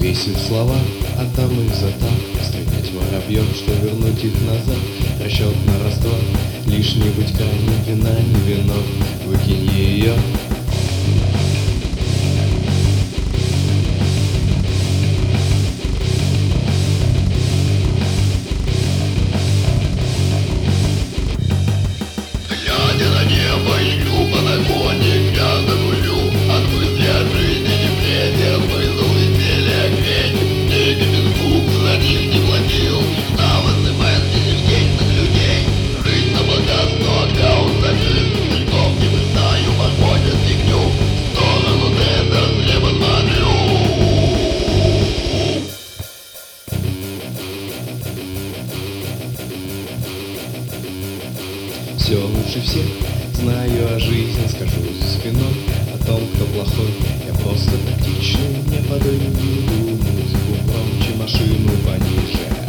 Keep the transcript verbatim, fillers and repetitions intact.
Взвесив слова, отдам их за так, стрелять воробьем, что вернуть их назад. Расчет на раз-два, лишь не будь-ка ни вина, ни вино, выкинь ее. Глядя на небо, иду по нагоне, я загулю от мысли о жизни, не бредя, смысл веселья, греть. Деньги без звук, за них не платил, там осыпает сердечных людей. Жизнь на показ, но аккаунт закрыт, целиком не бросаю, походят фигню, в сторону тендер не посмотрю. Все лучше всех знаю о жизни, скажу за спиной о том, кто плохой. Я просто тактичный, не подаю виду, музыку громче, машину пониже.